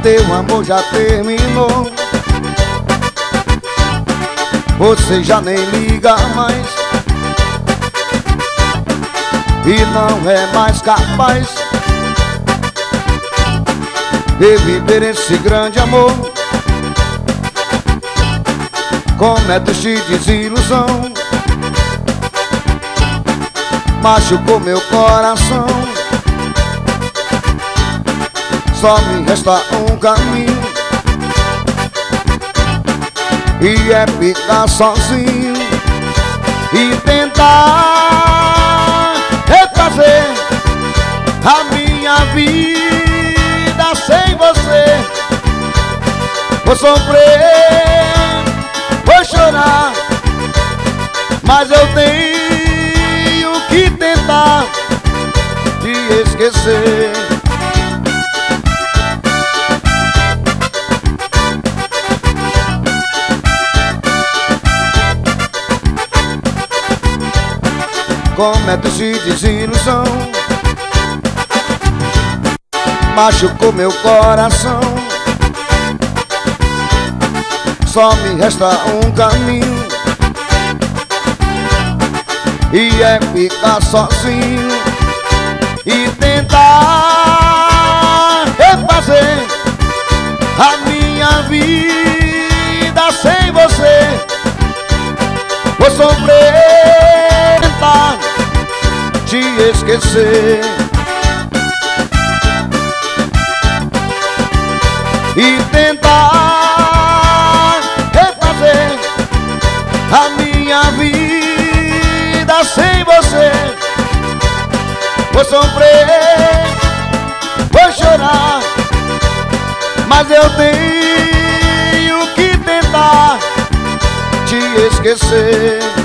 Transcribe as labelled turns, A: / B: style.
A: teu amor já terminou. Você já nem liga mais e não é mais capaz de viver esse grande amor. Como é triste desilusão, machucou meu coração. Só me resta um caminho, e é ficar sozinho e tentar refazer a minha vida sem você. Vou sofrer, vou chorar, mas eu tenho que tentar te esquecer. Como é triste desilusão, machucou meu coração. Só me resta um caminho, e é ficar sozinho e tentar refazer a minha vida sem você. Vou sofrer, tentar te esquecer e tentar refazer a minha vida sem você. Vou sofrer, vou chorar, mas eu tenho que tentar te esquecer.